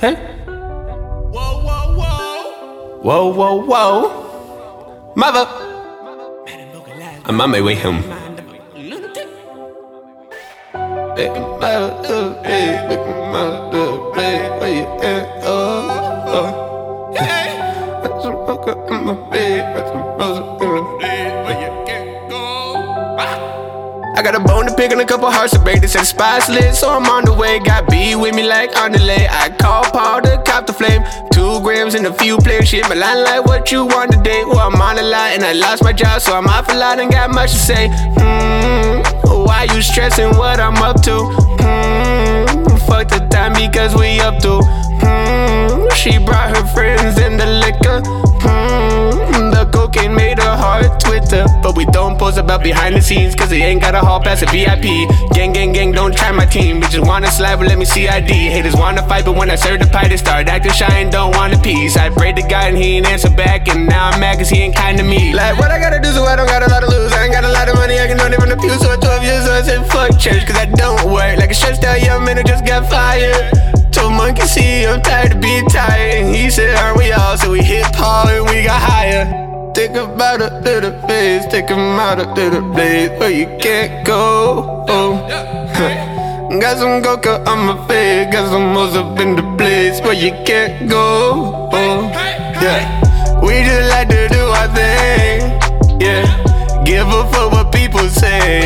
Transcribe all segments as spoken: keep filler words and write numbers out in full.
Hey. Whoa, whoa, whoa. Whoa, whoa, whoa. Mother. I'm on my way home. Hey, mother, hey, mother, hey, where you at? Oh, oh. Hey. That's a fucker in my bed. That's a mother in my bed. Where you can't go. Ah. I got a bone to pick and a couple hearts to break. They said the spot's lit, so I'm on the way. Got B with me like underlay. I call Paul to cop the flame. Two grams and a few players. Shit, my line like what you want today. Well, I'm on a lot and I lost my job, so I'm off a lot and got much to say. Hmm, why you stressing what I'm up to? Hmm, fuck the time because we up to. Hmm, she brought her friends and the liquor. Hmm, the cocaine made her heart Twitter. But we don't post about behind the scenes, cause they ain't got a hall pass a V I P. Gang, gang, gang, don't try my team. Bitches wanna slide, but let me see I D. Haters wanna fight, but when I serve the pie, they start acting shy and don't want a piece. I prayed to God and he ain't answer back, and now I'm mad cause he ain't kind to me. Like, what I gotta do so I don't got a lot to lose? I ain't got a lot of money, I can donate from the pew. So at twelve years old, I said fuck church, cause I don't work. Like a stressed out young man who just got fired. Told Monkey see, I'm tired of being tired. And he said, aren't we all? So we hit Paul and we got higher. Think about a little face, take him out a little place where you can't go. Oh. Got some coca on my face, got some moles up in the place where you can't go. Oh. Yeah. We just like to do our thing. Yeah. Give a fuck what people say.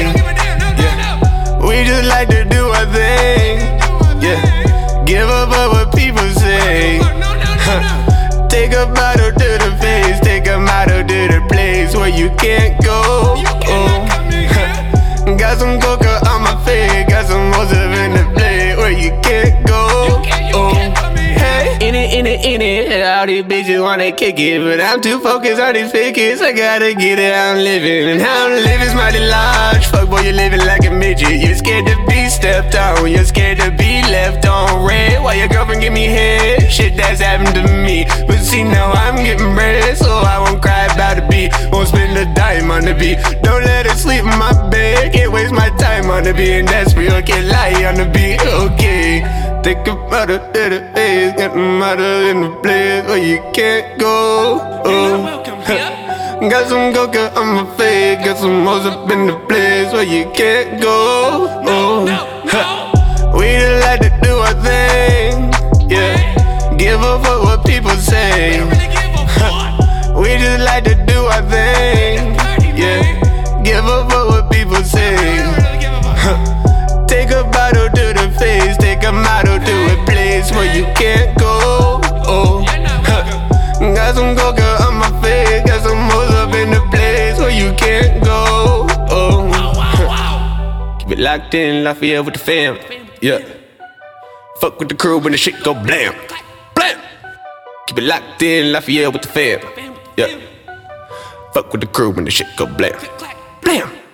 Yeah. We just like to do our thing. Yeah. Give a fuck what people say. Huh. Take a bottle to the face, take a model to the place where you can't go. Oh. Huh. Got some coca on my face, got some moles up in the place where you can't go. Oh. Hey. In it, in it, in it, all these bitches wanna kick it, but I'm too focused on these figures. I gotta get it how I'm living, and how I'm living's mighty large. Fuck boy, you living like a midget. You're scared to be stepped on, you're scared to be left on red. Why your girlfriend give me head? Shit that's happened to me. But see now I'm getting bread, so I won't cry about a beat. Won't spend a dime on the beat. Don't let her sleep in my bed. Can't waste my time on the beat, and that's real. Can't lie on the beat. Okay. Think about it, little face, got the mother in the place where you can't go. Oh. Got some coca on my face, got some moles up in the place where you can't go. Oh. We just like to do our thing. Yeah. Give a fuck what people say. We just like to do our thing. Yeah. Give a fuck what people say. Take a bottle to the face, take a model to a place where you can't go. Oh. Got some coca on my face, got some moles up in the place where you can't go. Oh. Keep it locked in, Lafayette with the fam. Yeah. Fuck with the crew when the shit go blam. Blam. Keep it locked in, Lafayette with the fam. Yeah. Fuck with the crew when the shit go blam. Blam.